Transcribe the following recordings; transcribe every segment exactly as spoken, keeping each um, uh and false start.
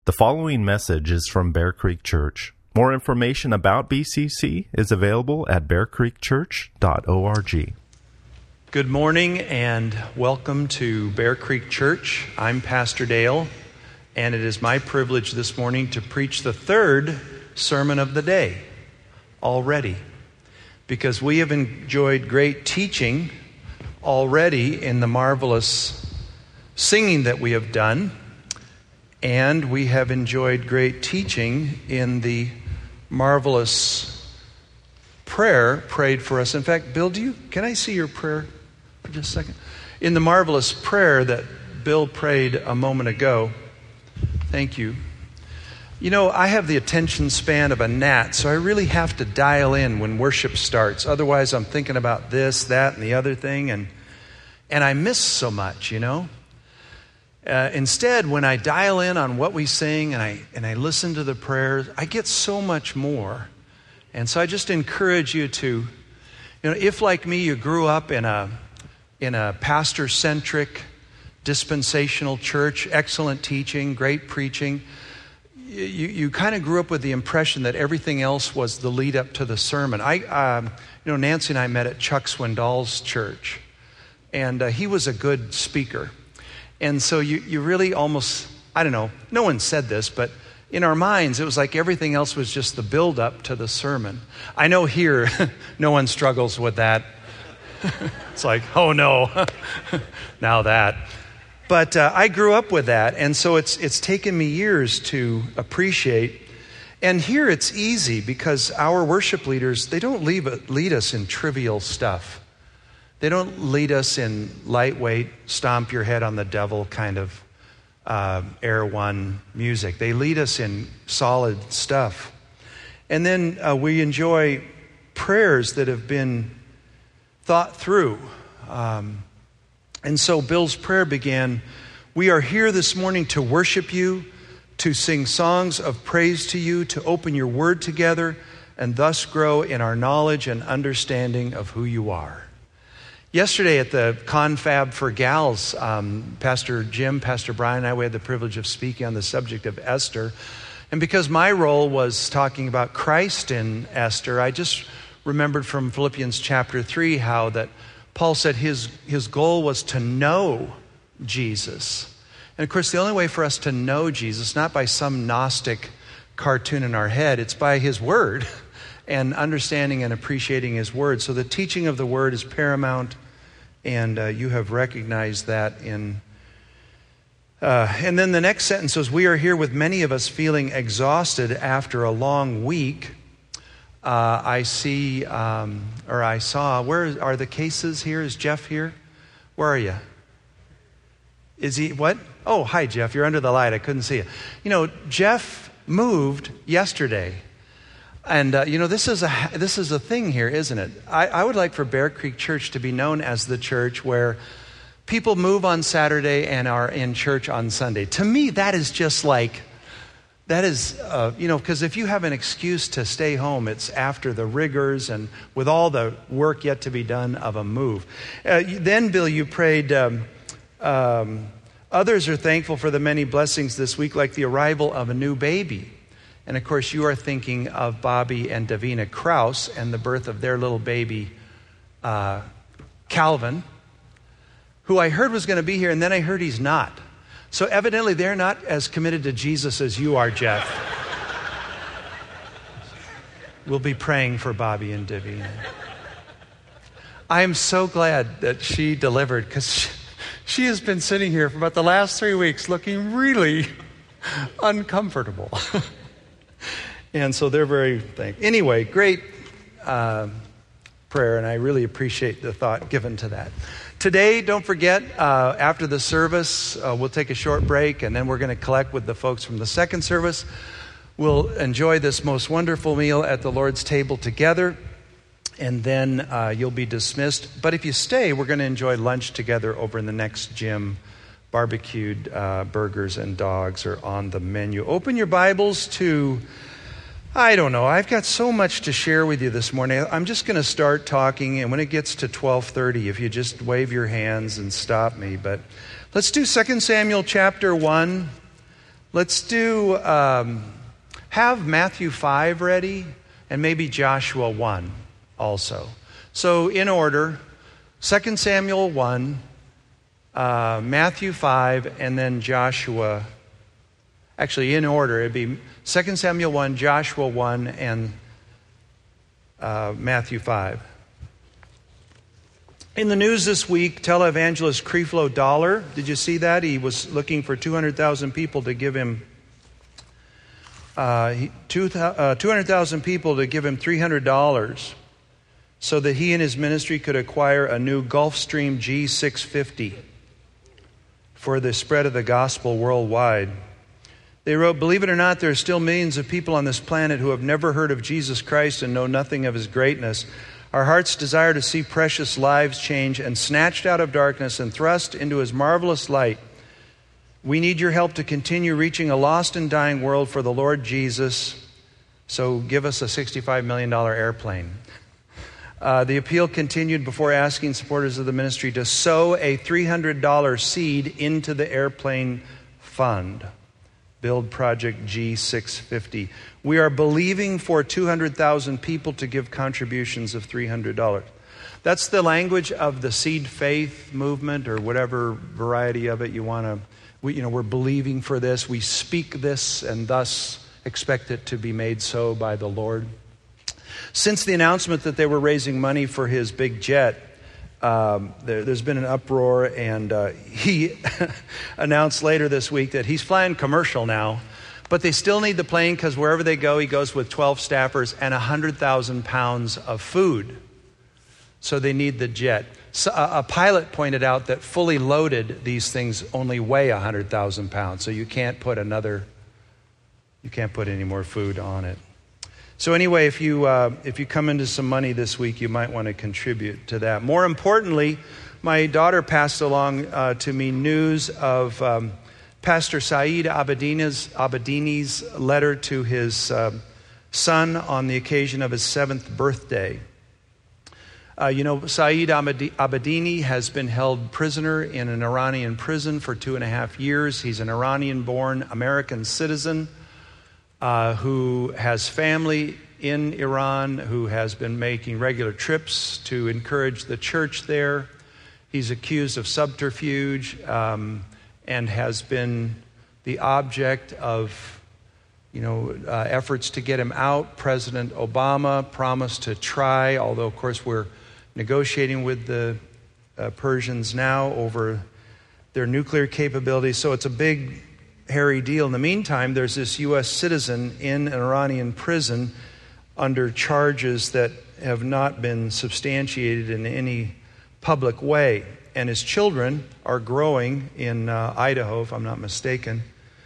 The following message is from Bear Creek Church. More information about B C C is available at bear creek church dot org. Good morning and welcome to Bear Creek Church. I'm Pastor Dale, and it is my privilege this morning to preach the third sermon of the day already, because we have enjoyed great teaching already in the marvelous singing that we have done. And we have enjoyed great teaching in the marvelous prayer prayed for us. In fact, Bill, do you, can I see your prayer for just a second? In the marvelous prayer that Bill prayed a moment ago. Thank you. You know, I have the attention span of a gnat, so I really have to dial in when worship starts. Otherwise, I'm thinking about this, that, and the other thing, and and I miss so much, you know? Uh, instead, when I dial in on what we sing and I and I listen to the prayers, I get so much more. And so I just encourage you to, you know, if like me, you grew up in a in a pastor-centric dispensational church, excellent teaching, great preaching, you you kind of grew up with the impression that everything else was the lead up to the sermon. I, um, you know, Nancy and I met at Chuck Swindoll's church, and uh, he was a good speaker. And so you, you really almost, I don't know, no one said this, but in our minds, it was like everything else was just the build-up to the sermon. I know here, no one struggles with that. It's like, oh no, now that. But uh, I grew up with that, and so it's it's taken me years to appreciate. And here it's easy because our worship leaders, they don't leave, lead us in trivial stuff. They don't lead us in lightweight, stomp your head on the devil kind of uh, Air One music. They lead us in solid stuff. And then uh, we enjoy prayers that have been thought through. Um, and so Bill's prayer began, "We are here this morning to worship you, to sing songs of praise to you, to open your word together, and thus grow in our knowledge and understanding of who you are." Yesterday at the Confab for Gals, um, Pastor Jim, Pastor Brian, and I, we had the privilege of speaking on the subject of Esther. And because my role was talking about Christ in Esther, I just remembered from Philippians chapter three how that Paul said his, his goal was to know Jesus. And of course, the only way for us to know Jesus, not by some Gnostic cartoon in our head, it's by his word and understanding and appreciating his word. So the teaching of the word is paramount, and uh, you have recognized that in... Uh, and then the next sentence says, "We are here with many of us feeling exhausted after a long week." Uh, I see, um, or I saw, where are the cases here? Is Jeff here? Where are you? Is he, what? Oh, hi, Jeff. You're under the light. I couldn't see you. You know, Jeff moved yesterday. And, uh, you know, this is a this is a thing here, isn't it? I, I would like for Bear Creek Church to be known as the church where people move on Saturday and are in church on Sunday. To me, that is just like, that is, uh, you know, because if you have an excuse to stay home, it's after the rigors and with all the work yet to be done of a move. Uh, then, Bill, you prayed, um, um, others are thankful for the many blessings this week, like the arrival of a new baby. And of course, you are thinking of Bobby and Davina Kraus and the birth of their little baby, uh, Calvin, who I heard was going to be here, and then I heard he's not. So evidently, they're not as committed to Jesus as you are, Jeff. We'll be praying for Bobby and Davina. I am so glad that she delivered, because she, she has been sitting here for about the last three weeks looking really uncomfortable. And so they're very thankful. Anyway, great uh, prayer, and I really appreciate the thought given to that. Today, don't forget, uh, after the service, uh, we'll take a short break, and then we're going to collect with the folks from the second service. We'll enjoy this most wonderful meal at the Lord's table together, and then uh, you'll be dismissed. But if you stay, we're going to enjoy lunch together over in the next gym. Barbecued uh, burgers and dogs are on the menu. Open your Bibles to... I don't know. I've got so much to share with you this morning. I'm just going to start talking, and when it gets to twelve thirty, if you just wave your hands and stop me. But let's do Second Samuel chapter one. Let's do, um, have Matthew five ready and maybe Joshua one also. So in order, Second Samuel one, uh, Matthew five, and then Joshua. Actually, in order, it'd be Second Samuel one, Joshua one, and uh, Matthew five. In the news this week, televangelist Creflo Dollar, did you see that? He was looking for two hundred thousand people to give him uh, two hundred thousand people to give him three hundred dollars so that he and his ministry could acquire a new Gulfstream G six fifty for the spread of the gospel worldwide. They wrote, "Believe it or not, there are still millions of people on this planet who have never heard of Jesus Christ and know nothing of his greatness. Our hearts desire to see precious lives change and snatched out of darkness and thrust into his marvelous light. We need your help to continue reaching a lost and dying world for the Lord Jesus. So give us a sixty-five million dollars airplane." Uh, the appeal continued before asking supporters of the ministry to sow a three hundred dollars seed into the airplane fund. Build Project G six fifty. We are believing for two hundred thousand people to give contributions of three hundred dollars. That's the language of the seed faith movement, or whatever variety of it you want to. We, you know, we're believing for this. We speak this and thus expect it to be made so by the Lord. Since the announcement that they were raising money for his big jet, Um, there, there's been an uproar, and uh, he announced later this week that he's flying commercial now, but they still need the plane because wherever they go, he goes with twelve staffers and one hundred thousand pounds of food. So they need the jet. So a, a pilot pointed out that fully loaded, these things only weigh one hundred thousand pounds, so you can't put another, you can't put any more food on it. So anyway, if you uh, if you come into some money this week, you might want to contribute to that. More importantly, my daughter passed along uh, to me news of um, Pastor Saeed Abedini's, Abedini's letter to his uh, son on the occasion of his seventh birthday. Uh, you know, Saeed Abedini has been held prisoner in an Iranian prison for two and a half years. He's an Iranian-born American citizen Uh, who has family in Iran, who has been making regular trips to encourage the church there. He's accused of subterfuge um, and has been the object of, you know, uh, efforts to get him out. President Obama promised to try, although, of course, we're negotiating with the uh, Persians now over their nuclear capabilities. So it's a big hairy deal. In the meantime, there's this U S citizen in an Iranian prison under charges that have not been substantiated in any public way. And his children are growing in uh, Idaho, if I'm not mistaken.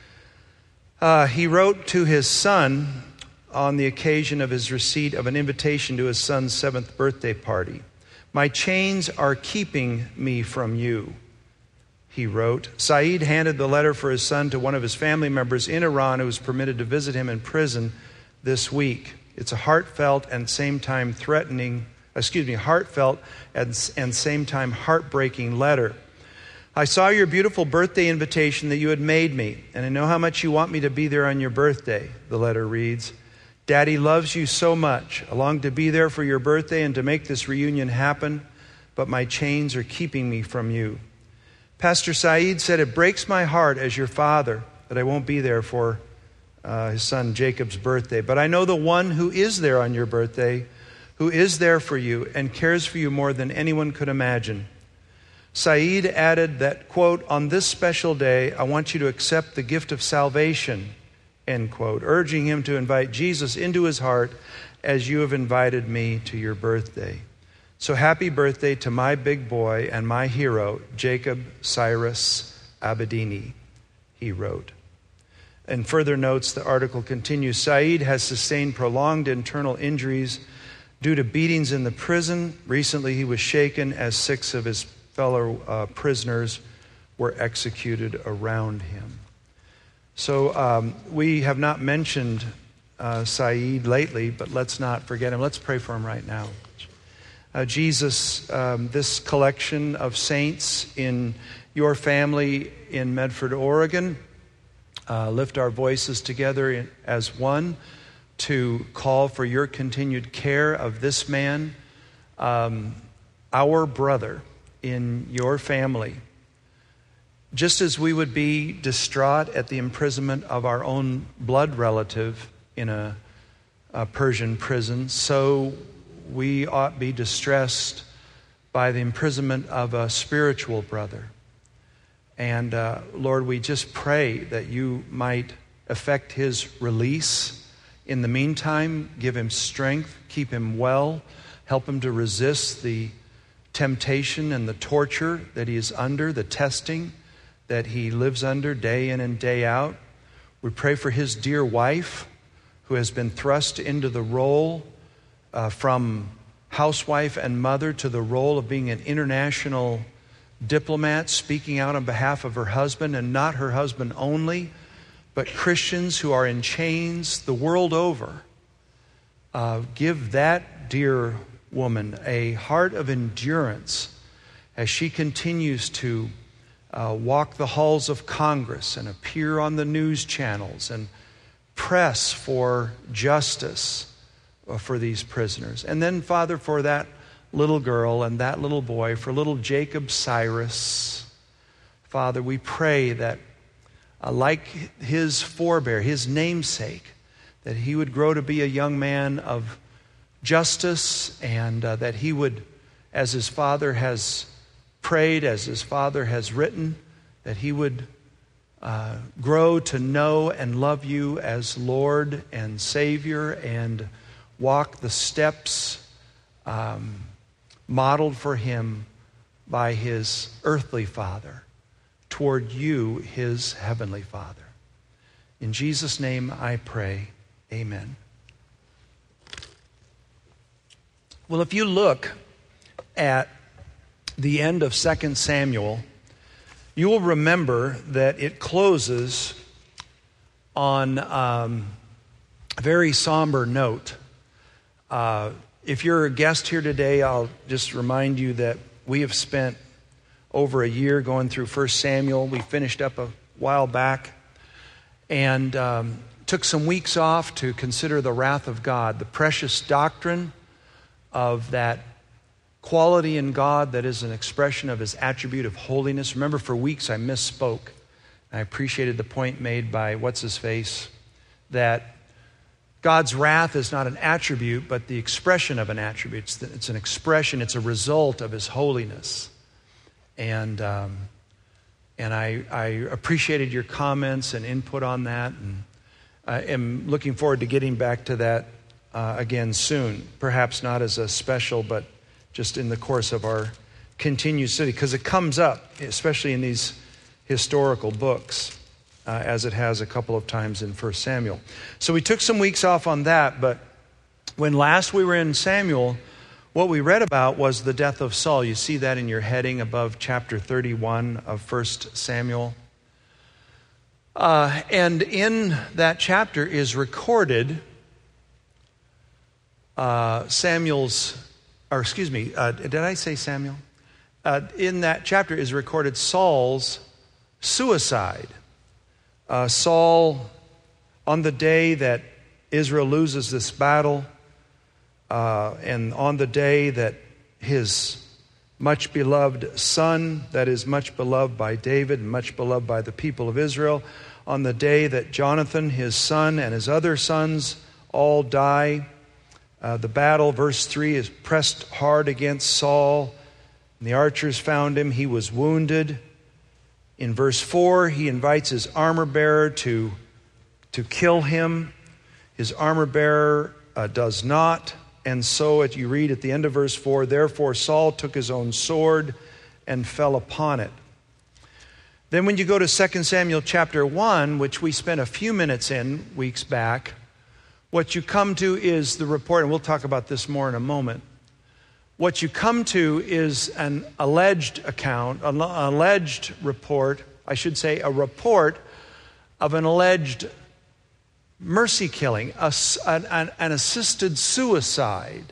Uh, he wrote to his son on the occasion of his receipt of an invitation to his son's seventh birthday party. "My chains are keeping me from you," he wrote. Saeed handed the letter for his son to one of his family members in Iran who was permitted to visit him in prison this week. It's a heartfelt and same time threatening, excuse me, heartfelt and, and same time heartbreaking letter. "I saw your beautiful birthday invitation that you had made me, and I know how much you want me to be there on your birthday," the letter reads. "Daddy loves you so much. I long to be there for your birthday and to make this reunion happen, but my chains are keeping me from you. Pastor Saeed said, it breaks my heart as your father that I won't be there for uh, his son Jacob's birthday. But I know the one who is there on your birthday, who is there for you and cares for you more than anyone could imagine." Saeed added that, quote, "On this special day, I want you to accept the gift of salvation," end quote, urging him to invite Jesus into his heart as you have invited me to your birthday. So happy birthday to my big boy and my hero, Jacob Cyrus Abedini, he wrote. In further notes, the article continues, Saeed has sustained prolonged internal injuries due to beatings in the prison. Recently, he was shaken as six of his fellow uh, prisoners were executed around him. So um, we have not mentioned uh, Saeed lately, but let's not forget him. Let's pray for him right now. Uh, Jesus, um, this collection of saints in your family in Medford, Oregon, uh, lift our voices together in, as one to call for your continued care of this man, um, our brother in your family. Just as we would be distraught at the imprisonment of our own blood relative in a, a Persian prison, so we ought be distressed by the imprisonment of a spiritual brother. And uh, Lord, we just pray that you might effect his release. In the meantime, give him strength, keep him well, help him to resist the temptation and the torture that he is under, the testing that he lives under day in and day out. We pray for his dear wife, who has been thrust into the role uh, from housewife and mother to the role of being an international diplomat, speaking out on behalf of her husband, and not her husband only, but Christians who are in chains the world over. Uh, give that dear woman a heart of endurance as she continues to uh, walk the halls of Congress and appear on the news channels and press for justice for these prisoners. And then, Father, for that little girl and that little boy, for little Jacob Cyrus, Father, we pray that uh, like his forebear, his namesake, that he would grow to be a young man of justice, and uh, that he would, as his father has prayed, as his father has written, that he would uh, grow to know and love you as Lord and Savior, and walk the steps um, modeled for him by his earthly father toward you, his heavenly Father. In Jesus' name I pray, amen. Well, if you look at the end of Second Samuel, you will remember that it closes on um, a very somber note. Uh, if you're a guest here today, I'll just remind you that we have spent over a year going through First Samuel. We finished up a while back and um, took some weeks off to consider the wrath of God, the precious doctrine of that quality in God that is an expression of his attribute of holiness. Remember, for weeks I misspoke. I appreciated the point made by what's-his-face, that God's wrath is not an attribute, but the expression of an attribute. It's, the, it's an expression, it's a result of his holiness. And um, and I, I appreciated your comments and input on that, and I am looking forward to getting back to that uh, again soon. Perhaps not as a special, but just in the course of our continued study, because it comes up, especially in these historical books, uh, as it has a couple of times in First Samuel. So we took some weeks off on that, but when last we were in Samuel, what we read about was the death of Saul. You see that in your heading above chapter thirty-one of First Samuel. Uh, and in that chapter is recorded uh, Samuel's, or excuse me, uh, did I say Samuel? Uh, in that chapter is recorded Saul's suicide. Uh, Saul, on the day that Israel loses this battle, Uh, and on the day that his much beloved son, that is much beloved by David and much beloved by the people of Israel, on the day that Jonathan, his son, and his other sons all die, uh, the battle, verse three, is pressed hard against Saul. And the archers found him. He was wounded. In verse four, he invites his armor bearer to, to kill him. His armor bearer uh, does not. And so it, you read at the end of verse four, therefore Saul took his own sword and fell upon it. Then when you go to Second Samuel chapter one, which we spent a few minutes in weeks back, what you come to is the report, and we'll talk about this more in a moment. What you come to is an alleged account, an alleged report, I should say a report of an alleged mercy killing, a, an, an assisted suicide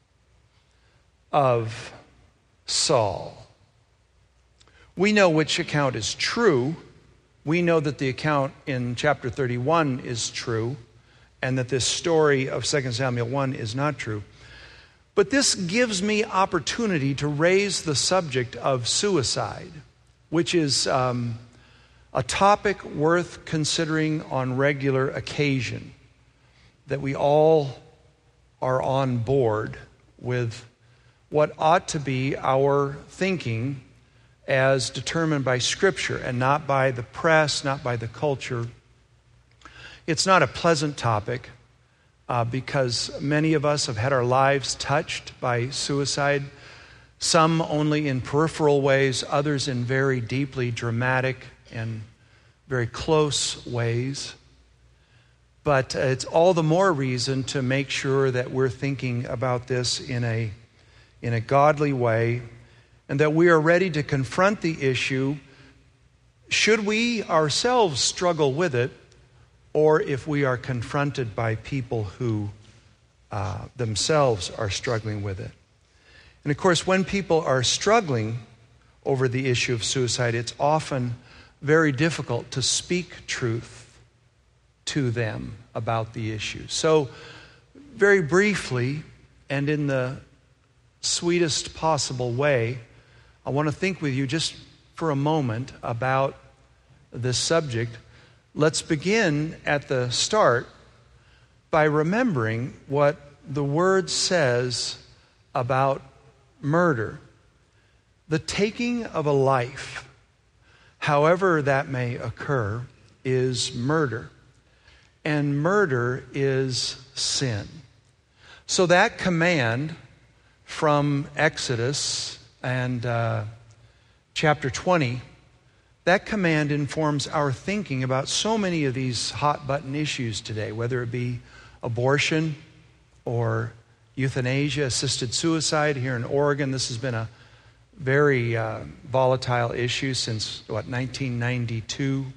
of Saul. We know which account is true We know that the account in chapter thirty-one is true, and that this story of Second Samuel one is not true. But this gives me opportunity to raise the subject of suicide, which is um, a topic worth considering on regular occasion, that we all are on board with what ought to be our thinking as determined by Scripture and not by the press, not by the culture. It's not a pleasant topic uh, because many of us have had our lives touched by suicide, some only in peripheral ways, others in very deeply dramatic and very close ways. But uh, it's all the more reason to make sure that we're thinking about this in a, in a godly way, and that we are ready to confront the issue should we ourselves struggle with it, or if we are confronted by people who uh, themselves are struggling with it. And of course, when people are struggling over the issue of suicide, it's often very difficult to speak truth to them about the issue. So, very briefly, and in the sweetest possible way, I want to think with you just for a moment about this subject. Let's begin at the start by remembering what the Word says about murder. The taking of a life, however that may occur, is murder. And murder is sin. So that command from Exodus and uh, chapter twenty, that command informs our thinking about so many of these hot-button issues today, whether it be abortion or euthanasia, assisted suicide. Here in Oregon, this has been a very uh, volatile issue since, what, nineteen ninety-two.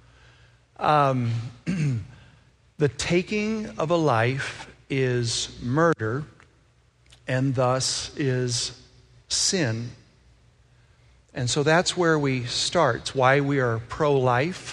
Um, the taking of a life is murder, and thus is sin. And so that's where we start. It's why we are pro-life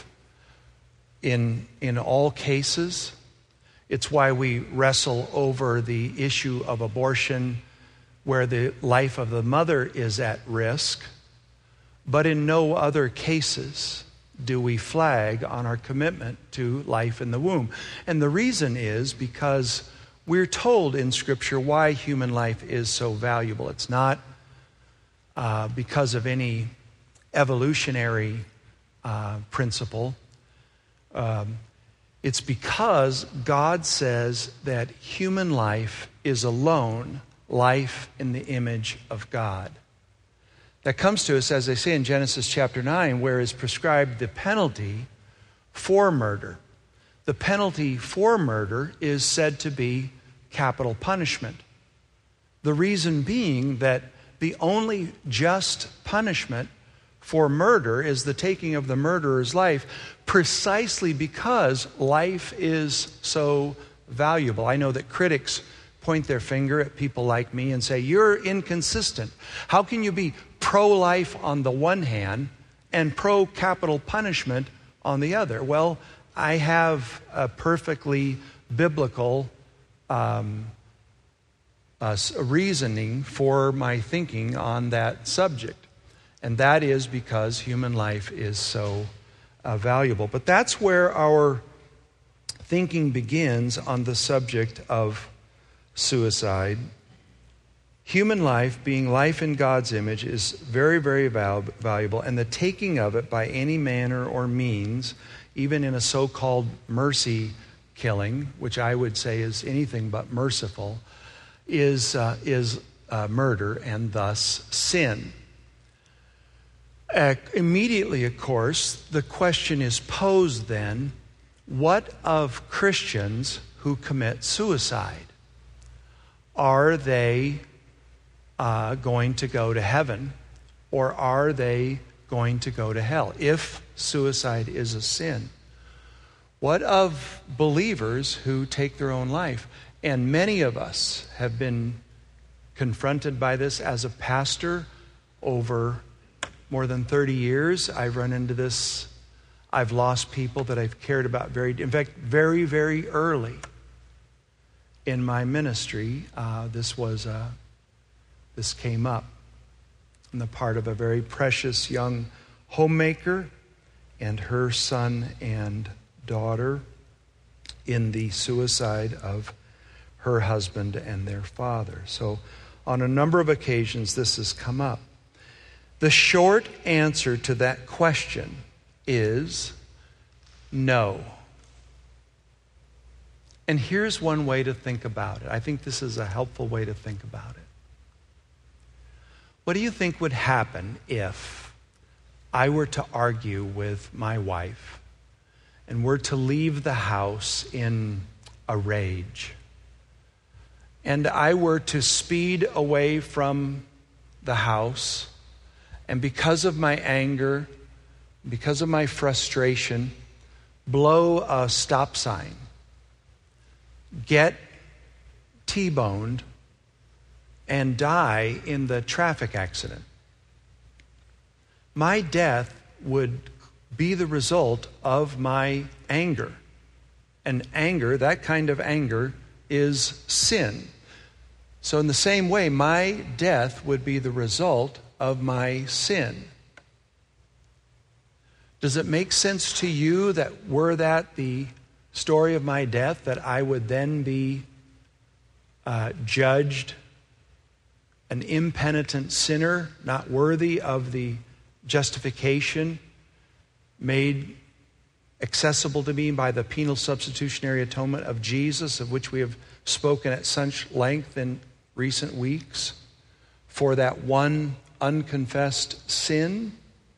in, in all cases. It's why we wrestle over the issue of abortion where the life of the mother is at risk. But in no other cases do we flag on our commitment to life in the womb. And the reason is because we're told in Scripture why human life is so valuable. It's not uh, because of any evolutionary uh, principle. Um, it's because God says that human life is alone life in the image of God. That comes to us, as they say in Genesis chapter nine, where is prescribed the penalty for murder. The penalty for murder is said to be capital punishment. The reason being that the only just punishment for murder is the taking of the murderer's life, precisely because life is so valuable. I know that critics point their finger at people like me and say, you're inconsistent. How can you be pro-life on the one hand and pro-capital punishment on the other? Well, I have a perfectly biblical um, uh, reasoning for my thinking on that subject. And that is because human life is so uh, valuable. But that's where our thinking begins on the subject of suicide. Human life, being life in God's image, is very, very val- valuable. And the taking of it by any manner or means, even in a so-called mercy killing, which I would say is anything but merciful, is, uh, is uh, murder and thus sin. Uh, immediately, of course, the question is posed then, what of Christians who commit suicide? Are they uh, going to go to heaven, or are they going to go to hell if suicide is a sin? What of believers who take their own life? And many of us have been confronted by this. As a pastor over more than thirty years, I've run into this I've lost people that I've cared about very, in fact, very, very early in my ministry. Uh, this was, uh, this came up on the part of a very precious young homemaker and her son and daughter in the suicide of her husband and their father. So on a number of occasions, this has come up. The short answer to that question is no. And here's one way to think about it. I think this is a helpful way to think about it. What do you think would happen if I were to argue with my wife and were to leave the house in a rage, and I were to speed away from the house, and because of my anger, because of my frustration, blow a stop sign, get T-boned, and die in the traffic accident? My death would be the result of my anger. And anger, that kind of anger, is sin. So in the same way, my death would be the result of my sin. Does it make sense to you that were that the story of my death, that I would then be uh, judged an impenitent sinner, not worthy of the justification made accessible to me by the penal substitutionary atonement of Jesus, of which we have spoken at such length in recent weeks, for that one unconfessed sin?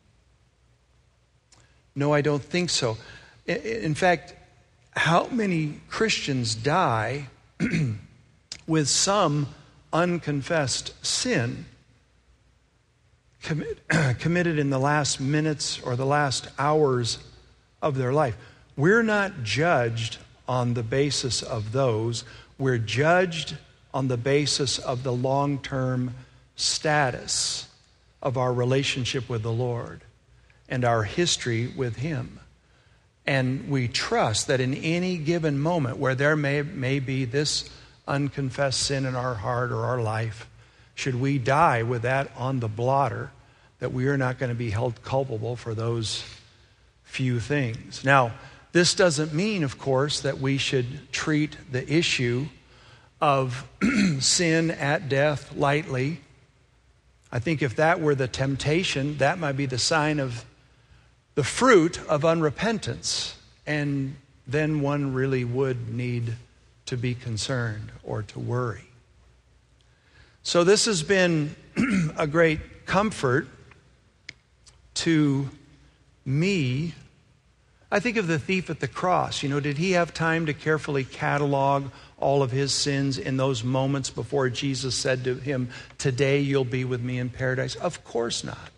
No, I don't think so. In fact, how many Christians die with some unconfessed sin commit, committed in the last minutes or the last hours of their life? We're not judged on the basis of those. We're judged on the basis of the long-term status of our relationship with the Lord and our history with Him. And we trust that in any given moment where there may, may be this unconfessed sin in our heart or our life, should we die with that on the blotter, that we are not going to be held culpable for those few things. Now, this doesn't mean, of course, that we should treat the issue of sin at death lightly. I think if that were the temptation, that might be the sign of the fruit of unrepentance, and then one really would need to be concerned or to worry. So this has been a great comfort to me. I think of the thief at the cross. You know, did he have time to carefully catalog all of his sins in those moments before Jesus said to him, "Today you'll be with me in paradise"? Of course not.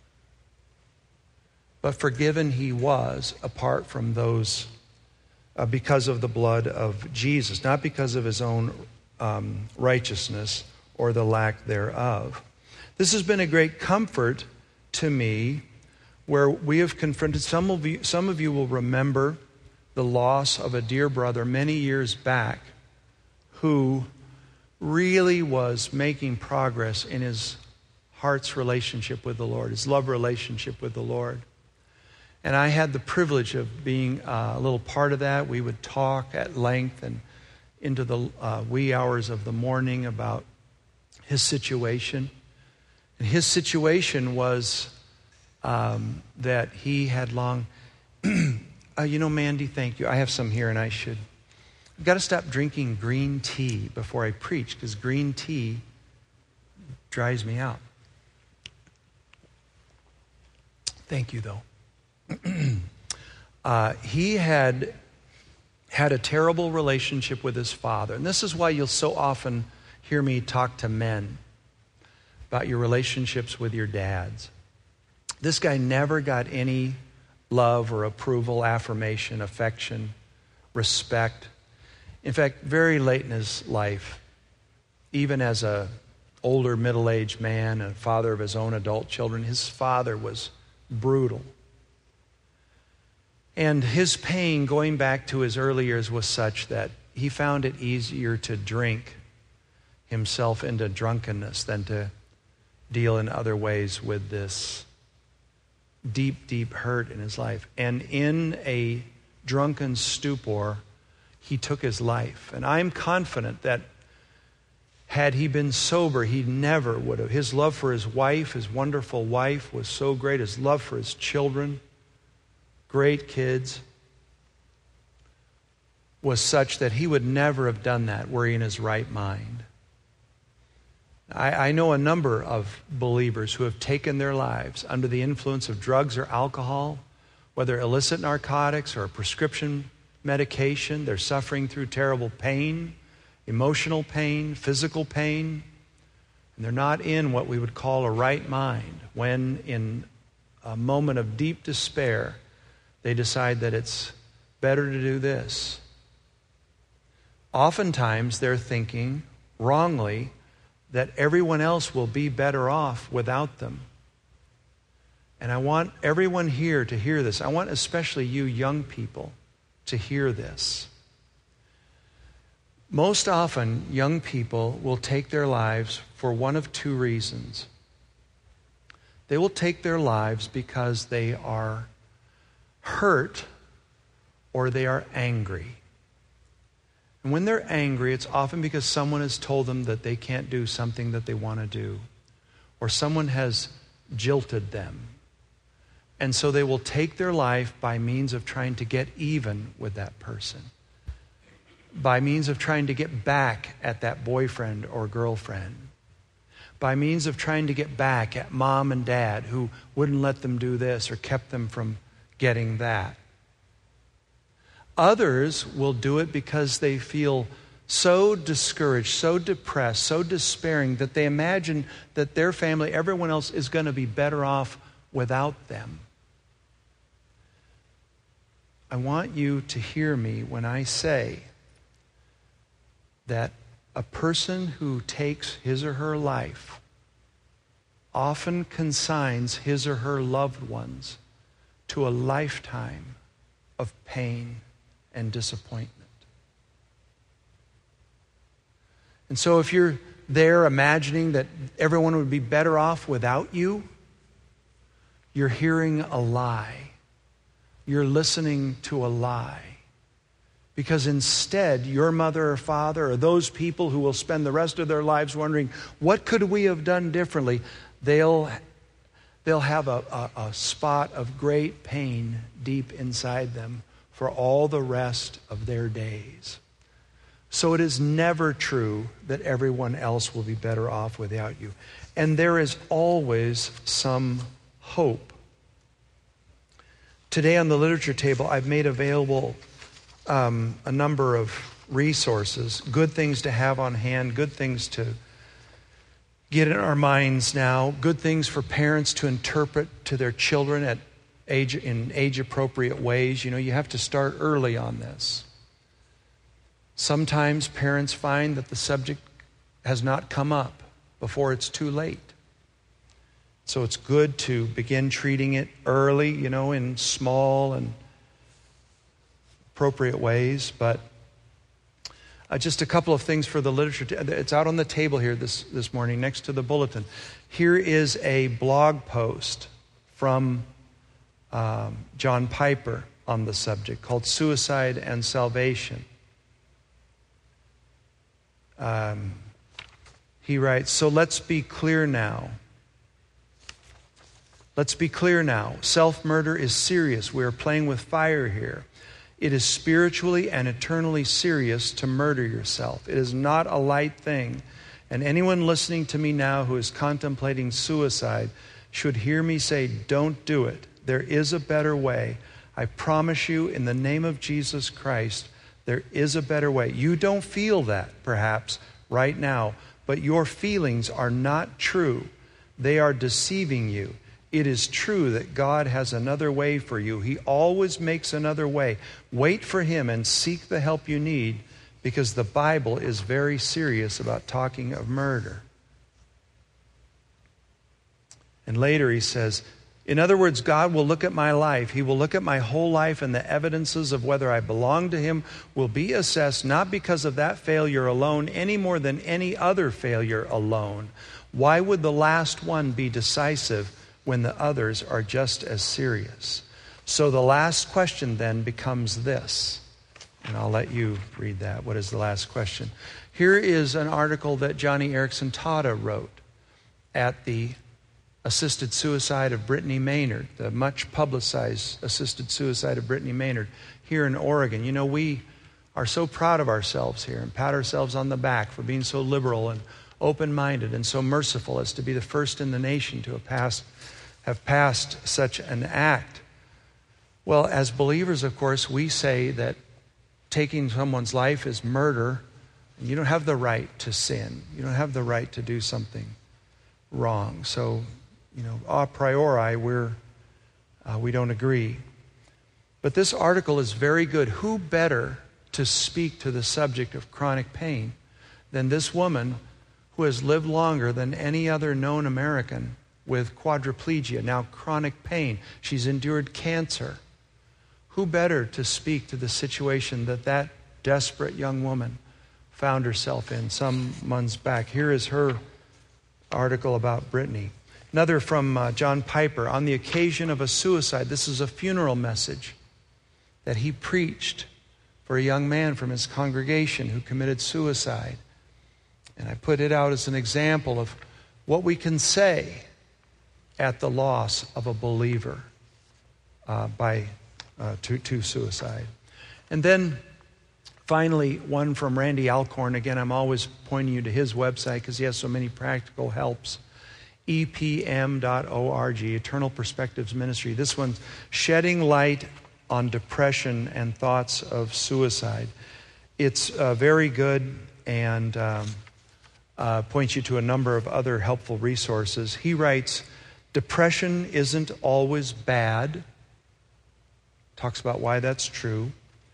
But forgiven he was apart from those, uh, because of the blood of Jesus, not because of his own um, righteousness or the lack thereof. This has been a great comfort to me, where we have confronted, some of you, some of you will remember the loss of a dear brother many years back who really was making progress in his heart's relationship with the Lord, his love relationship with the Lord. And I had the privilege of being uh, a little part of that. We would talk at length and into the uh, wee hours of the morning about his situation. And his situation was um, that he had long... uh, you know, Mandy, thank you. I have some here and I should... I've got to stop drinking green tea before I preach, because green tea dries me out. Thank you, though. uh, he had had a terrible relationship with his father. And this is why you'll so often hear me talk to men about your relationships with your dads. This guy never got any love or approval, affirmation, affection, respect. In fact, very late in his life, even as a older middle-aged man and father of his own adult children, his father was brutal. And his pain going back to his early years was such that he found it easier to drink himself into drunkenness than to deal in other ways with this deep, deep hurt in his life. And in a drunken stupor, he took his life. And I'm confident that had he been sober, he never would have. His love for his wife, his wonderful wife, was so great. His love for his children, great kids, was such that he would never have done that were he in his right mind. I, I know a number of believers who have taken their lives under the influence of drugs or alcohol, whether illicit narcotics or prescription medication. They're suffering through terrible pain, emotional pain, physical pain, and they're not in what we would call a right mind when, in a moment of deep despair, they decide that it's better to do this. Oftentimes they're thinking wrongly that everyone else will be better off without them. And I want everyone here to hear this. I want especially you young people to hear this. Most often, young people will take their lives for one of two reasons. They will take their lives because they are hurt or they are angry. And when they're angry, it's often because someone has told them that they can't do something that they want to do, or someone has jilted them. And so they will take their life by means of trying to get even with that person, by means of trying to get back at that boyfriend or girlfriend, by means of trying to get back at mom and dad who wouldn't let them do this or kept them from getting that. Others will do it because they feel so discouraged, so depressed, so despairing that they imagine that their family, everyone else, is going to be better off without them. I want you to hear me when I say that a person who takes his or her life often consigns his or her loved ones to a lifetime of pain and disappointment. And so if you're there imagining that everyone would be better off without you, you're hearing a lie. You're listening to a lie. Because instead, your mother or father or those people who will spend the rest of their lives wondering, what could we have done differently? They'll, they'll have a, a, a spot of great pain deep inside them for all the rest of their days. So it is never true that everyone else will be better off without you. And there is always some hope. Today on the literature table, I've made available um, a number of resources, good things to have on hand, good things to get in our minds now, good things for parents to interpret to their children at age in age-appropriate ways. You know, you have to start early on this. Sometimes parents find that the subject has not come up before it's too late. So it's good to begin treating it early, you know, in small and appropriate ways. But uh, just a couple of things for the literature. It's out on the table here this, this morning next to the bulletin. Here is a blog post from um, John Piper on the subject called Suicide and Salvation. Um, he writes, so let's be clear now. Let's be clear now. Self-murder is serious. We are playing with fire here. It is spiritually and eternally serious to murder yourself. It is not a light thing. And anyone listening to me now who is contemplating suicide should hear me say, don't do it. There is a better way. I promise you, in the name of Jesus Christ, there is a better way. You don't feel that, perhaps, right now, but your feelings are not true. They are deceiving you. It is true that God has another way for you. He always makes another way. Wait for Him and seek the help you need, because the Bible is very serious about talking of murder. And later he says, In other words, God will look at my life. He will look at my whole life, and the evidences of whether I belong to Him will be assessed not because of that failure alone, any more than any other failure alone. Why would the last one be decisive when the others are just as serious? So the last question then becomes this, and I'll let you read that. What is the last question? Here is an article that Johnny Erickson Tada wrote at the assisted suicide of Brittany Maynard, the much publicized assisted suicide of Brittany Maynard here in Oregon. You know, we are so proud of ourselves here and pat ourselves on the back for being so liberal and open-minded and so merciful as to be the first in the nation to have passed, have passed such an act. Well, as believers, of course, we say that taking someone's life is murder. And you don't have the right to sin. You don't have the right to do something wrong. So, you know, a priori, we're, uh, we don't agree. But this article is very good. Who better to speak to the subject of chronic pain than this woman who has lived longer than any other known American with quadriplegia, now chronic pain. She's endured cancer. Who better to speak to the situation that that desperate young woman found herself in some months back? Here is her article about Brittany. Another from uh, John Piper, on the occasion of a suicide. This is a funeral message that he preached for a young man from his congregation who committed suicide. And I put it out as an example of what we can say at the loss of a believer uh, by uh, to, to suicide. And then finally, one from Randy Alcorn. Again, I'm always pointing you to his website because he has so many practical helps. E P M dot org, Eternal Perspectives Ministry. This one's shedding light on depression and thoughts of suicide. It's uh, very good and um, uh, points you to a number of other helpful resources. He writes, depression isn't always bad. Talks about why that's true.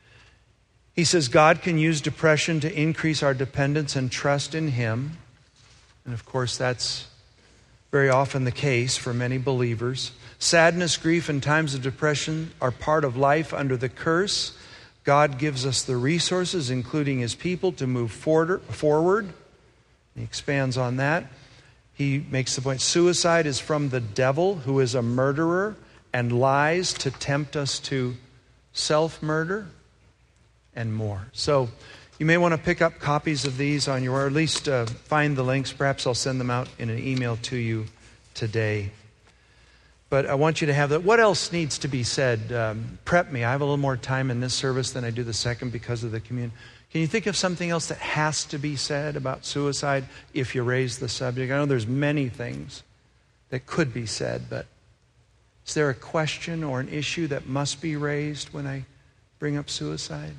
He says God can use depression to increase our dependence and trust in Him. And of course, that's very often the case for many believers. Sadness, grief, and times of depression are part of life under the curse. God gives us the resources, including His people, to move forward. He expands on that. He makes the point, suicide is from the devil, who is a murderer and lies to tempt us to self-murder and more. So you may want to pick up copies of these on your, or at least uh, find the links. Perhaps I'll send them out in an email to you today. But I want you to have that. What else needs to be said? Um, prep me. I have a little more time in this service than I do the second because of the communion. Can you think of something else that has to be said about suicide if you raise the subject? I know there's many things that could be said, but is there a question or an issue that must be raised when I bring up suicide?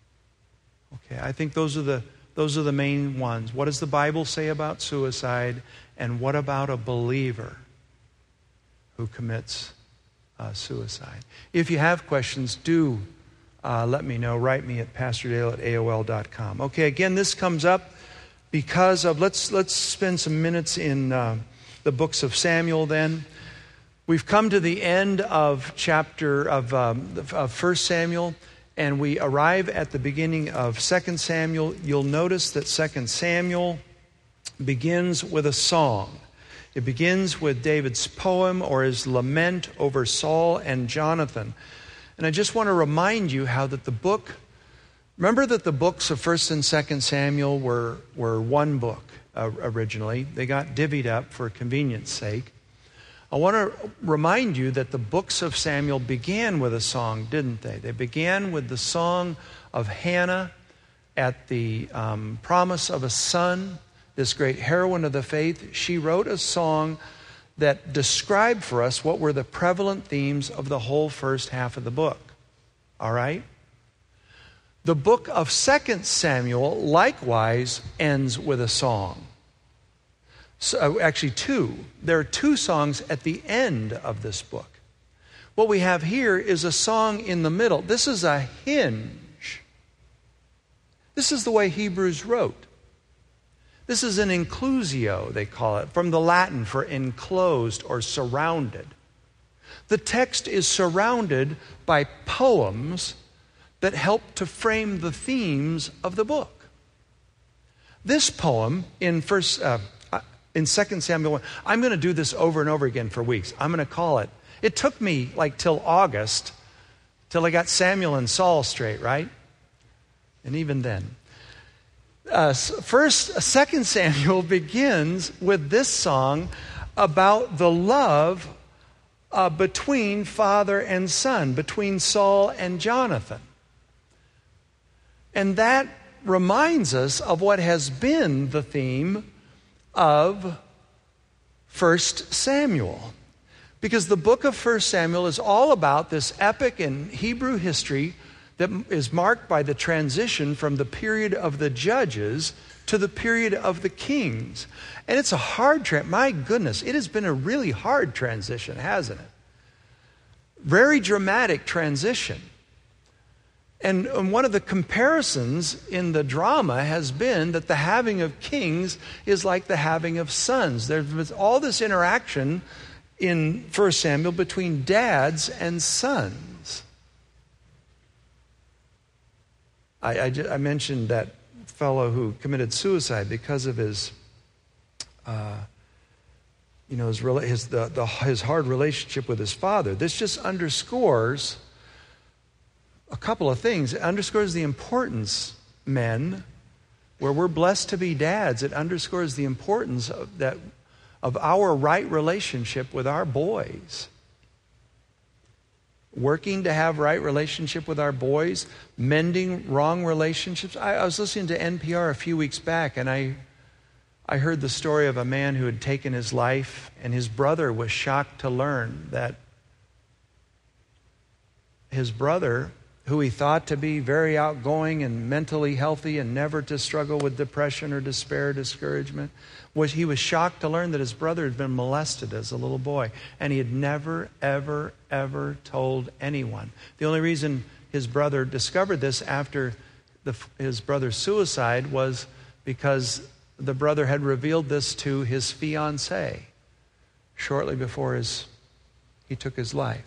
Okay, I think those are the those are the main ones. What does the Bible say about suicide? And what about a believer who commits uh, suicide? If you have questions, do uh, let me know. Write me at pastor dale at A O L dot com. Okay, again, this comes up because of, let's, let's spend some minutes in uh, the books of Samuel then. We've come to the end of chapter of, um, of First Samuel. And we arrive at the beginning of Second Samuel. You'll notice that Second Samuel begins with a song. It begins with David's poem or his lament over Saul and Jonathan. And I just want to remind you how that the book, remember that the books of First and Second Samuel were, were one book uh, originally. They got divvied up for convenience sake. I want to remind you that the books of Samuel began with a song, didn't they? They began with the song of Hannah at the um, promise of a son, this great heroine of the faith. She wrote a song that described for us what were the prevalent themes of the whole first half of the book. All right? The book of Second Samuel likewise ends with a song. So, actually two. There are two songs at the end of this book. What we have here is a song in the middle. This is a hinge. This is the way Hebrews wrote. This is an inclusio, they call it, from the Latin for enclosed or surrounded. The text is surrounded by poems that help to frame the themes of the book. This poem in first, uh, in Second Samuel one, I'm going to do this over and over again for weeks. I'm going to call it. It took me like till August, till I got Samuel and Saul straight, right? And even then. Uh, first, Second Samuel begins with this song about the love uh, between father and son, between Saul and Jonathan. And that reminds us of what has been the theme of First Samuel. Because the book of First Samuel is all about this epic in Hebrew history that is marked by the transition from the period of the judges to the period of the kings. And it's a hard, tra- my goodness, it has been a really hard transition, hasn't it? Very dramatic transition. And, and one of the comparisons in the drama has been that the having of kings is like the having of sons. There's all this interaction in First Samuel between dads and sons. I, I, I mentioned that fellow who committed suicide because of his, uh, you know, his, his, the, the, his hard relationship with his father. This just underscores a couple of things. It underscores the importance, men, where we're blessed to be dads. It underscores the importance of that of our right relationship with our boys. Working to have right relationship with our boys, mending wrong relationships. I, I was listening to N P R a few weeks back, and I I heard the story of a man who had taken his life, and his brother was shocked to learn that his brother, who he thought to be very outgoing and mentally healthy and never to struggle with depression or despair, discouragement, was he was shocked to learn that his brother had been molested as a little boy, and he had never, ever, ever told anyone. The only reason his brother discovered this after the, his brother's suicide was because the brother had revealed this to his fiancée shortly before his, he took his life.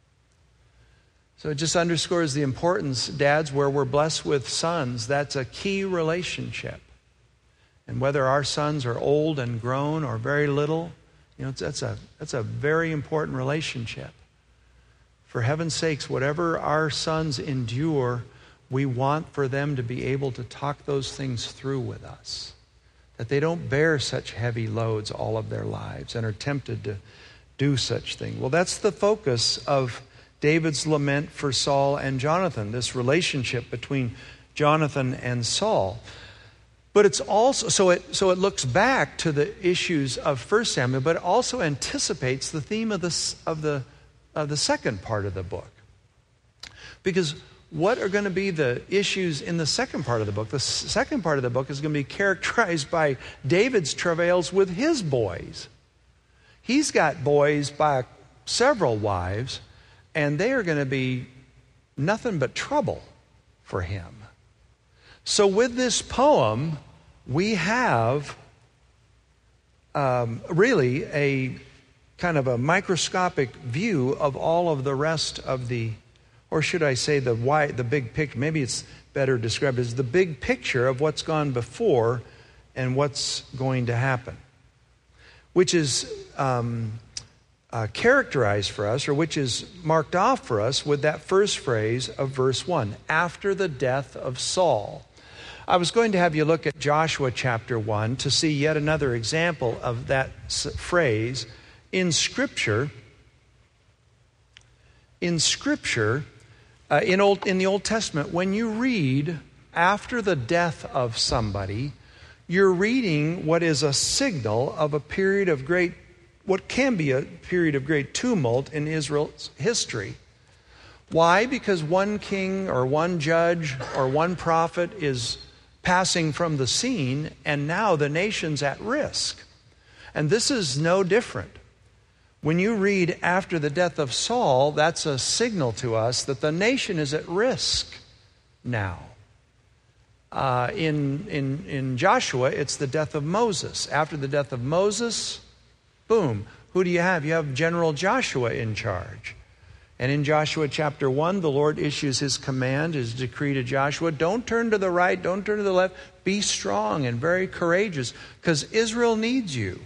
So it just underscores the importance, dads, where we're blessed with sons, that's a key relationship. And whether our sons are old and grown or very little, you know, that's a, that's a very important relationship. For heaven's sakes, whatever our sons endure, we want for them to be able to talk those things through with us. That they don't bear such heavy loads all of their lives and are tempted to do such things. Well, that's the focus of David's lament for Saul and Jonathan, this relationship between Jonathan and Saul. But it's also, so it, so it looks back to the issues of First Samuel, but it also anticipates the theme of, this, of, the, of the second part of the book. Because what are going to be the issues in the second part of the book? The second part of the book is going to be characterized by David's travails with his boys. He's got boys by several wives, and they are going to be nothing but trouble for him. So with this poem, we have um, really a kind of a microscopic view of all of the rest of the, or should I say the wide, the big picture, maybe it's better described as the big picture of what's gone before and what's going to happen. Which is um, uh, characterized for us, or which is marked off for us with that first phrase of verse one, after the death of Saul. I was going to have you look at Joshua chapter one to see yet another example of that phrase in Scripture. In Scripture, uh, in, Old, in the Old Testament, when you read after the death of somebody, you're reading what is a signal of a period of great, what can be a period of great tumult in Israel's history. Why? Because one king or one judge or one prophet is passing from the scene, and now the nation's at risk. And this is no different. When you read after the death of Saul, that's a signal to us that the nation is at risk now. Uh, in, in, in Joshua, it's the death of Moses. After the death of Moses, boom, Who do you have? You have General Joshua in charge. And in Joshua chapter one, the Lord issues his command, his decree to Joshua, don't turn to the right, don't turn to the left. Be strong and very courageous, because Israel needs you.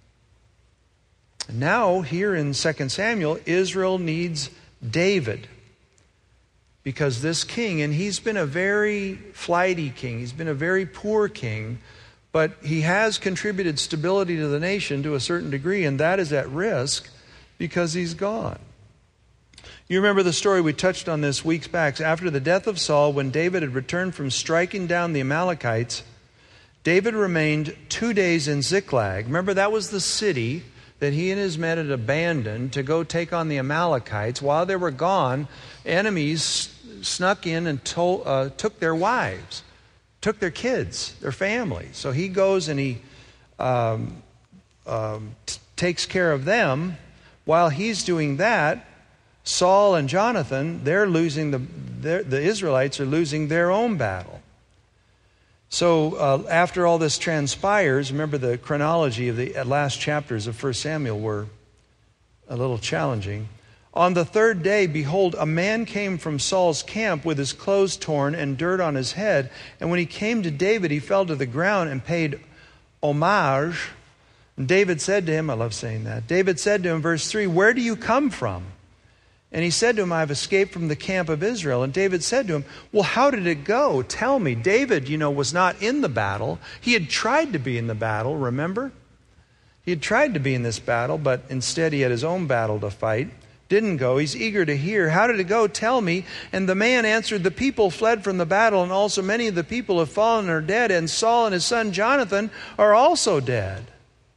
Now, here in Second Samuel, Israel needs David. Because this king, and he's been a very flighty king, he's been a very poor king, but he has contributed stability to the nation to a certain degree, and that is at risk because he's gone. You remember the story we touched on this weeks back. After the death of Saul, when David had returned from striking down the Amalekites, David remained two days in Ziklag. Remember, that was the city that he and his men had abandoned to go take on the Amalekites. While they were gone, enemies snuck in and told, uh, took their wives, took their kids, their families. So he goes and he um, um, t- takes care of them. While he's doing that, Saul and Jonathan, they're losing the, the Israelites are losing their own battle. So uh, after all this transpires, remember the chronology of the last chapters of First Samuel were a little challenging. On the third day, behold, a man came from Saul's camp with his clothes torn and dirt on his head. And when he came to David, he fell to the ground and paid homage. And David said to him, I love saying that. David said to him, verse three, where do you come from? And he said to him, I have escaped from the camp of Israel. And David said to him, well, how did it go? Tell me. David, you know, was not in the battle. He had tried to be in the battle, remember? He had tried to be in this battle, but instead he had his own battle to fight. Didn't go. He's eager to hear. How did it go? Tell me. And the man answered, the people fled from the battle, and also many of the people have fallen and are dead, and Saul and his son Jonathan are also dead.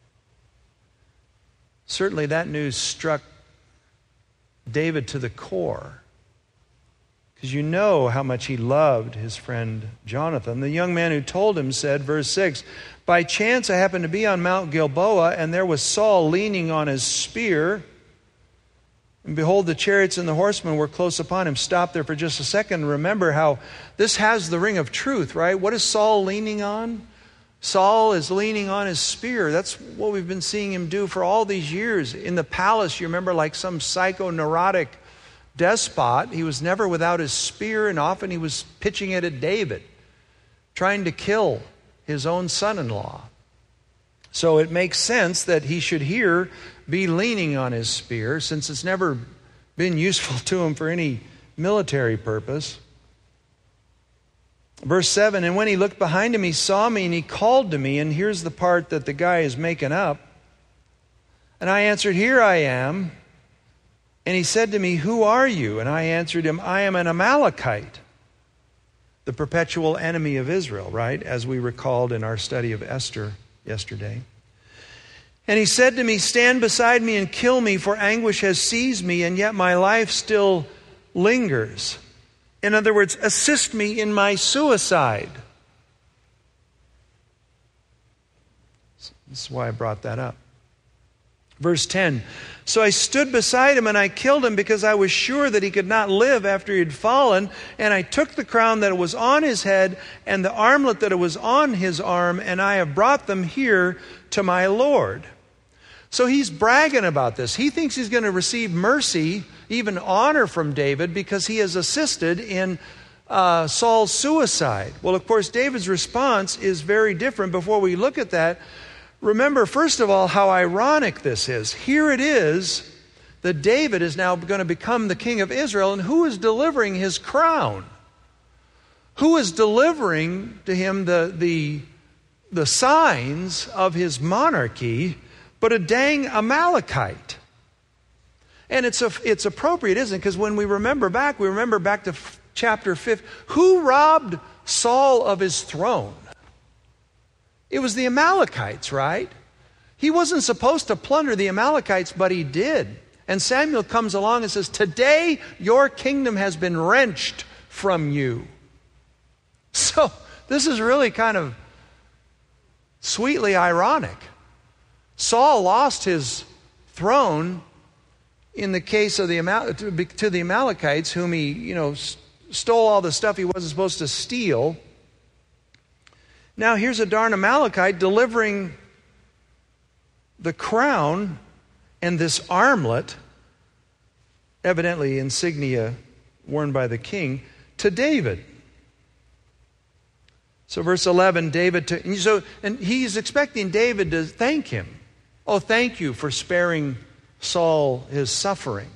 Certainly that news struck David to the core, because you know how much he loved his friend Jonathan. The young man who told him said, verse six, by chance I happened to be on Mount Gilboa, and there was Saul leaning on his spear. And behold, the chariots and the horsemen were close upon him. Stop there for just a second. Remember how this has the ring of truth, right? What is Saul leaning on? Saul is leaning on his spear. That's what we've been seeing him do for all these years. In the palace, you remember, like some psychoneurotic despot, he was never without his spear, and often he was pitching it at David, trying to kill his own son-in-law. So it makes sense that he should here be leaning on his spear, since it's never been useful to him for any military purpose. Verse seven, and when he looked behind him, he saw me and he called to me. And here's the part that the guy is making up. And I answered, here I am. And he said to me, who are you? And I answered him, I am an Amalekite, the perpetual enemy of Israel, right? As we recalled in our study of Esther yesterday. And he said to me, stand beside me and kill me, for anguish has seized me, and yet my life still lingers. In other words, assist me in my suicide. This is why I brought that up. Verse ten, so I stood beside him and I killed him because I was sure that he could not live after he had fallen. And I took the crown that was on his head and the armlet that was on his arm, and I have brought them here to my Lord. So he's bragging about this. He thinks he's going to receive mercy, even honor from David, because he has assisted in uh, Saul's suicide. Well, of course, David's response is very different. Before we look at that, remember, first of all, how ironic this is. Here it is that David is now going to become the king of Israel, and who is delivering his crown? Who is delivering to him the, the, the signs of his monarchy but a dang Amalekite? And it's a, it's appropriate, isn't it? Because when we remember back, we remember back to f- chapter five. Who robbed Saul of his throne? It was the Amalekites, right? He wasn't supposed to plunder the Amalekites, but he did. And Samuel comes along and says, today your kingdom has been wrenched from you. So this is really kind of sweetly ironic. Saul lost his throne in the case of the Amal- to the Amalekites, whom he, you know, stole all the stuff he wasn't supposed to steal. Now here's a darn Amalekite delivering the crown and this armlet, evidently insignia worn by the king, to David. So verse eleven, David, to, and, so, and he's expecting David to thank him. Oh, thank you for sparing Saul his suffering.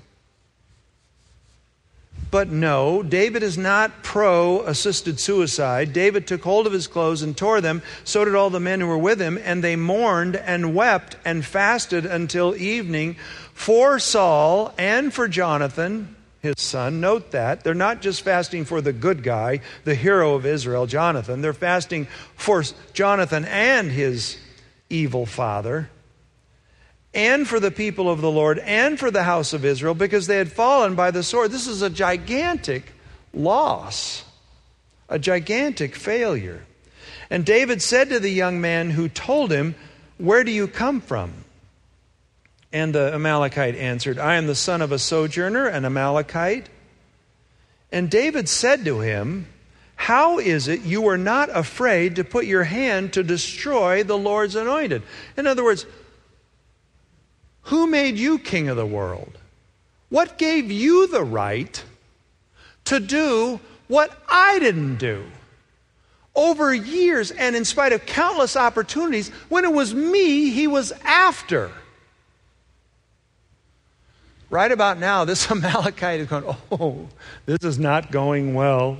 But no, David is not pro-assisted suicide. David took hold of his clothes and tore them. So did all the men who were with him. And they mourned and wept and fasted until evening for Saul and for Jonathan, his son. Note that. They're not just fasting for the good guy, the hero of Israel, Jonathan. They're fasting for Jonathan and his evil father, and for the people of the Lord, and for the house of Israel, because they had fallen by the sword. This is a gigantic loss, a gigantic failure. And David said to the young man who told him, "Where do you come from?" And the Amalekite answered, "I am the son of a sojourner, an Amalekite." And David said to him, "How is it you are not afraid to put your hand to destroy the Lord's anointed?" In other words, who made you king of the world? What gave you the right to do what I didn't do? Over years and in spite of countless opportunities, when it was me he was after. Right about now, this Amalekite is going, "Oh, this is not going well."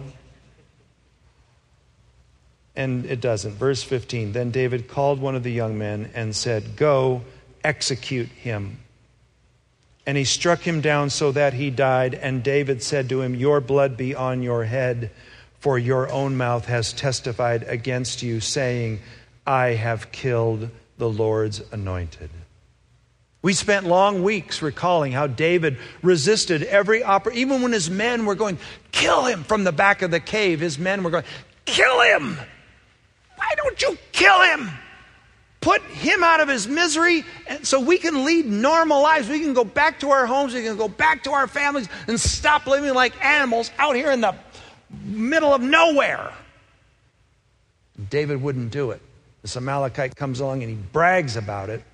And it doesn't. Verse fifteen, then David called one of the young men and said, "Go, execute him." And he struck him down so that he died. And David said to him, "Your blood be on your head, for your own mouth has testified against you, saying, I have killed the Lord's anointed." We spent long weeks recalling how David resisted every opportunity. Even when his men were going, "Kill him," from the back of the cave, his men were going, "Kill him! Why don't you kill him? Put him out of his misery and so we can lead normal lives. We can go back to our homes. We can go back to our families and stop living like animals out here in the middle of nowhere." David wouldn't do it. This Amalekite comes along and he brags about it.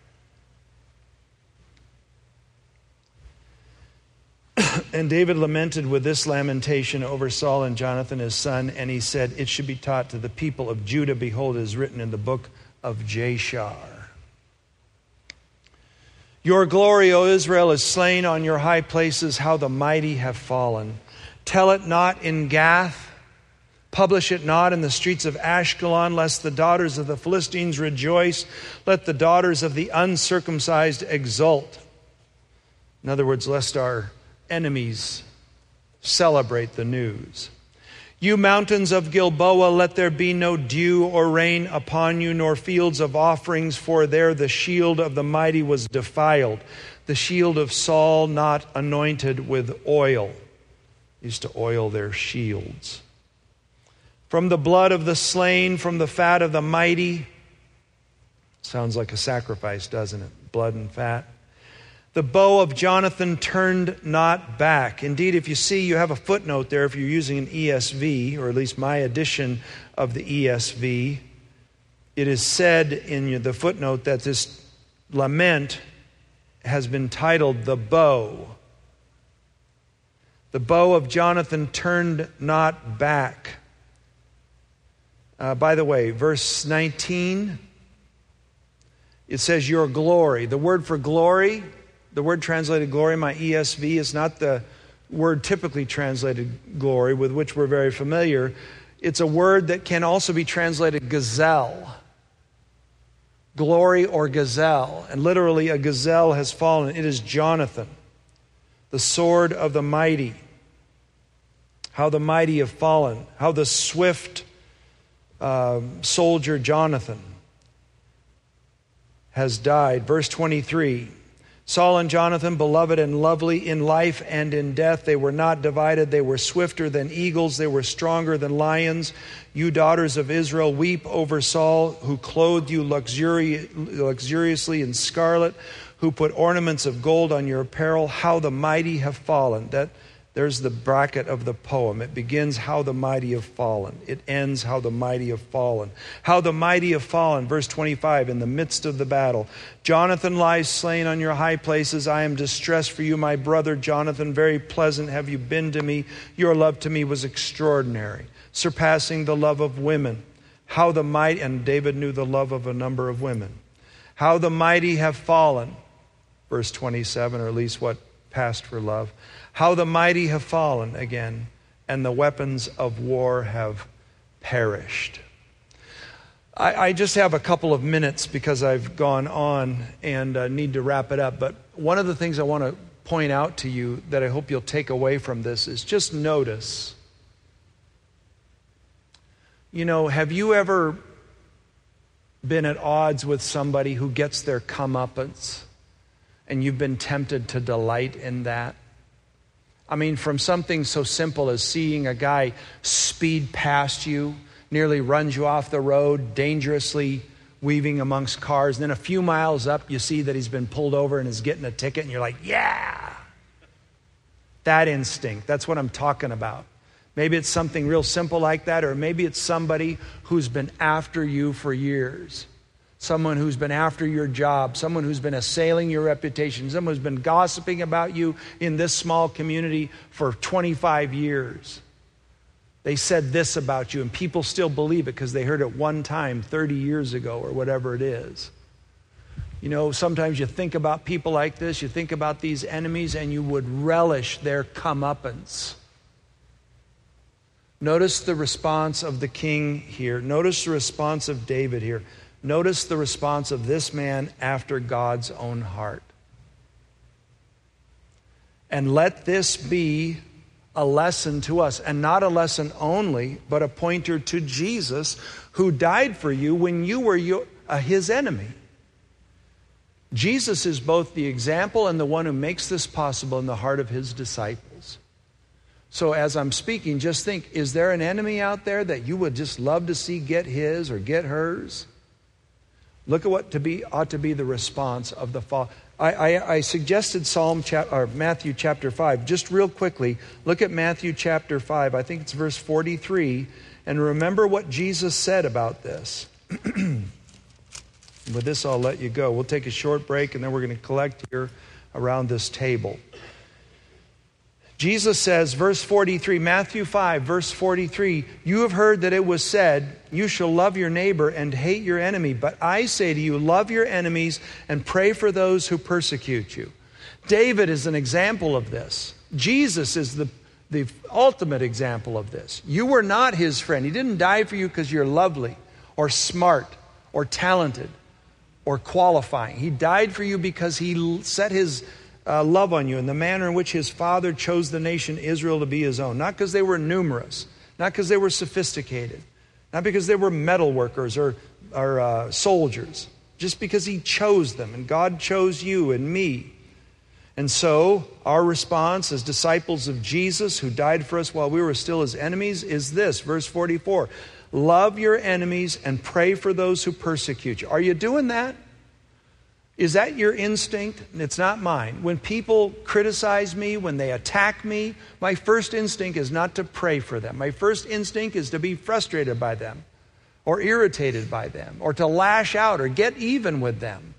And David lamented with this lamentation over Saul and Jonathan his son, and he said, "It should be taught to the people of Judah. Behold, it is written in the book of Jashar. Your glory, O Israel, is slain on your high places. How the mighty have fallen. Tell it not in Gath. Publish it not in the streets of Ashkelon, lest the daughters of the Philistines rejoice. Let the daughters of the uncircumcised exult." In other words, lest our enemies celebrate the news. "You mountains of Gilboa, let there be no dew or rain upon you, nor fields of offerings, for there the shield of the mighty was defiled, the shield of Saul not anointed with oil." Used to oil their shields. "From the blood of the slain, from the fat of the mighty." Sounds like a sacrifice, doesn't it? Blood and fat. "The bow of Jonathan turned not back." Indeed, if you see, you have a footnote there if you're using an E S V, or at least my edition of the E S V. It is said in the footnote that this lament has been titled "The Bow." The bow of Jonathan turned not back. Uh, by the way, verse nineteen, it says, "Your glory." The word for glory, the word translated glory in my E S V, is not the word typically translated glory with which we're very familiar. It's a word that can also be translated gazelle. Glory or gazelle. And literally a gazelle has fallen. It is Jonathan, the sword of the mighty. How the mighty have fallen. How the swift uh, soldier Jonathan has died. Verse twenty-three. "Saul and Jonathan, beloved and lovely in life and in death, they were not divided. They were swifter than eagles. They were stronger than lions. You daughters of Israel, weep over Saul, who clothed you luxuri- luxuriously in scarlet, who put ornaments of gold on your apparel. How the mighty have fallen." That There's the bracket of the poem. It begins, how the mighty have fallen. It ends, how the mighty have fallen. How the mighty have fallen. Verse twenty-five, in the midst of the battle. Jonathan lies slain on your high places. I am distressed for you, my brother Jonathan. Very pleasant have you been to me. Your love to me was extraordinary, surpassing the love of women. How the mighty, and David knew the love of a number of women. How the mighty have fallen. Verse twenty-seven, or at least what passed for love. How the mighty have fallen again, and the weapons of war have perished. I, I just have a couple of minutes because I've gone on and uh, need to wrap it up. But one of the things I want to point out to you that I hope you'll take away from this is just notice. You know, have you ever been at odds with somebody who gets their comeuppance and you've been tempted to delight in that? I mean, from something so simple as seeing a guy speed past you, nearly runs you off the road, dangerously weaving amongst cars. And then a few miles up, you see that he's been pulled over and is getting a ticket. And you're like, yeah. That instinct, that's what I'm talking about. Maybe it's something real simple like that, or maybe it's somebody who's been after you for years. Someone who's been after your job, someone who's been assailing your reputation, someone who's been gossiping about you in this small community for twenty-five years. They said this about you, and people still believe it because they heard it one time thirty years ago or whatever it is. You know, sometimes you think about people like this, you think about these enemies, and you would relish their comeuppance. Notice the response of the king here. Notice the response of David here. Notice the response of this man after God's own heart. And let this be a lesson to us, and not a lesson only, but a pointer to Jesus, who died for you when you were your, uh, his enemy. Jesus is both the example and the one who makes this possible in the heart of his disciples. So as I'm speaking, just think, is there an enemy out there that you would just love to see get his or get hers? Look at what to be ought to be the response of the fall. I, I, I suggested Psalm chap, or Matthew chapter five. Just real quickly, look at Matthew chapter five. I think it's verse forty-three. And remember what Jesus said about this. With this, I'll let you go. We'll take a short break, and then we're going to collect here around this table. Jesus says, verse forty-three, Matthew five, verse forty-three, you have heard that it was said, you shall love your neighbor and hate your enemy. But I say to you, love your enemies and pray for those who persecute you. David is an example of this. Jesus is the, the ultimate example of this. You were not his friend. He didn't die for you because you're lovely or smart or talented or qualifying. He died for you because he set his Uh, love on you in the manner in which his father chose the nation Israel to be his own. Not because they were numerous, not because they were sophisticated, not because they were metal workers or, or uh, soldiers, just because he chose them, and God chose you and me. And so our response as disciples of Jesus, who died for us while we were still his enemies, is this, verse forty-four. Love your enemies and pray for those who persecute you. Are you doing that? Is that your instinct? It's not mine. When people criticize me, when they attack me, my first instinct is not to pray for them. My first instinct is to be frustrated by them or irritated by them or to lash out or get even with them.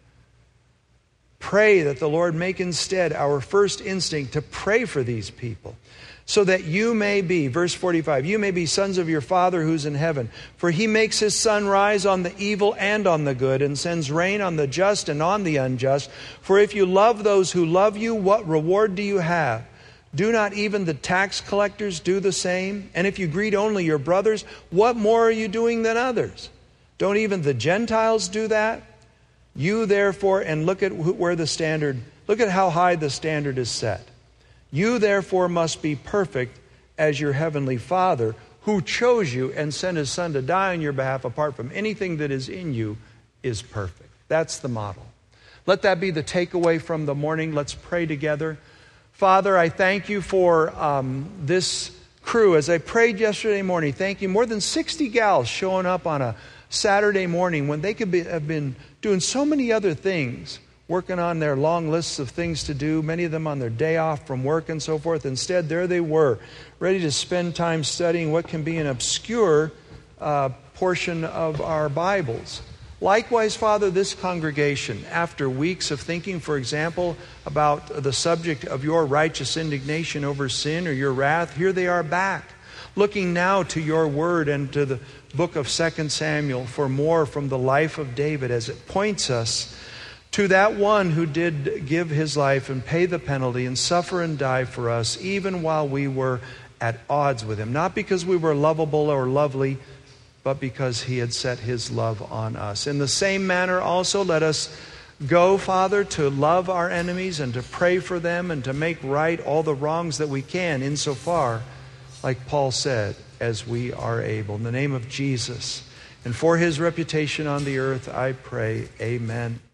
Pray that the Lord make instead our first instinct to pray for these people, so that you may be, verse forty-five, you may be sons of your Father who's in heaven. For he makes his sun rise on the evil and on the good, and sends rain on the just and on the unjust. For if you love those who love you, what reward do you have? Do not even the tax collectors do the same? And if you greet only your brothers, what more are you doing than others? Don't even the Gentiles do that? You therefore, and look at where the standard, look at how high the standard is set. You therefore must be perfect as your heavenly Father, who chose you and sent his Son to die on your behalf apart from anything that is in you, is perfect. That's the model. Let that be the takeaway from the morning. Let's pray together. Father, I thank you for um, this crew. As I prayed yesterday morning, thank you. More than sixty gals showing up on a Saturday morning when they could be, have been doing so many other things. working on their long lists of things to do, many of them on their day off from work and so forth. Instead, there they were, ready to spend time studying what can be an obscure uh, portion of our Bibles. Likewise, Father, this congregation, after weeks of thinking, for example, about the subject of your righteous indignation over sin or your wrath, here they are back, looking now to your word and to the book of Second Samuel for more from the life of David as it points us to that one who did give his life and pay the penalty and suffer and die for us, even while we were at odds with him. Not because we were lovable or lovely, but because he had set his love on us. In the same manner also, let us go, Father, to love our enemies and to pray for them and to make right all the wrongs that we can, insofar, like Paul said, as we are able. In the name of Jesus and for his reputation on the earth, I pray, amen.